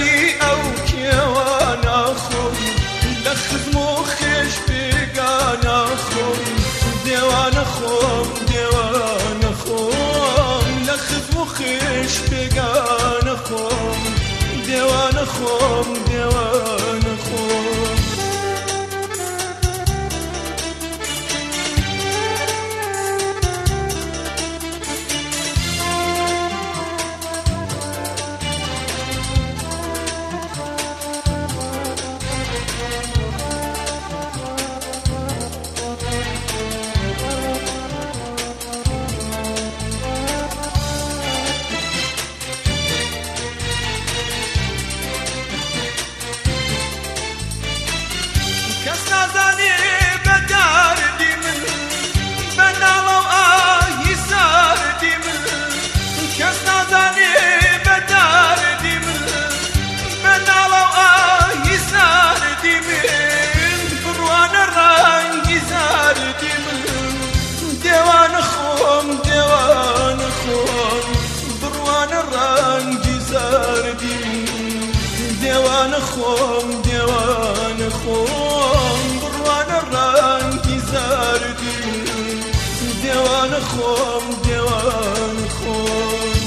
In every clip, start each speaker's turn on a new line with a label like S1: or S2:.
S1: زاني أو كيوانا خم لخذ مخش بقانا خم ديوانا خم ديوانا خم لخذ مخش بقانا خم ديوانا خم ديوانا خم
S2: نازاني بداردي من بنالو يساردي من كاس نازاني بداردي من بنالو يساردي من بروان الرنج يساردي من ديوان خم ديوان خم بروان الرنج يساردي من ديوان خم ديوان خم بروان الرنج زاردي ديوان خم ديوان خم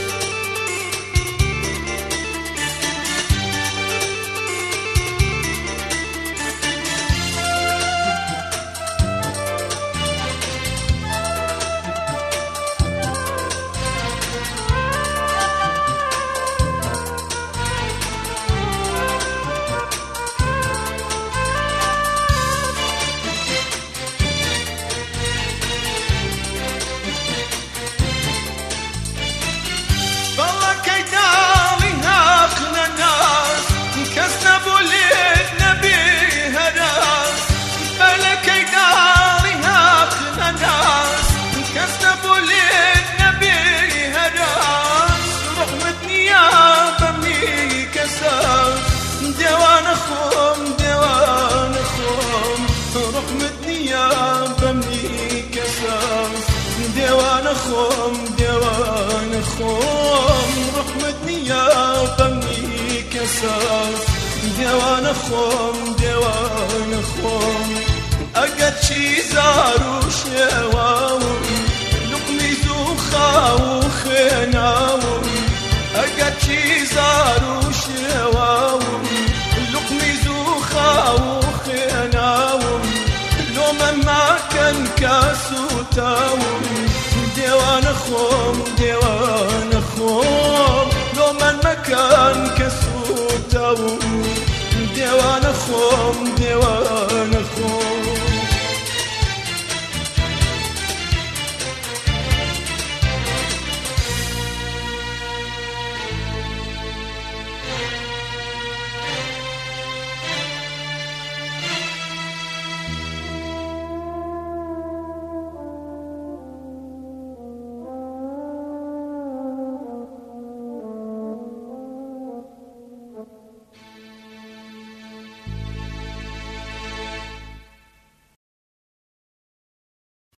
S2: ديوان خم ديوان خم رحمتني يا بمني كساس ديوان خم ديوان خم رحمتني يا بمني كساس ديوان خم ديوان خم أقد شي زارو شواوي لقمي زوخا وخناوي أقد شي زارو شواوي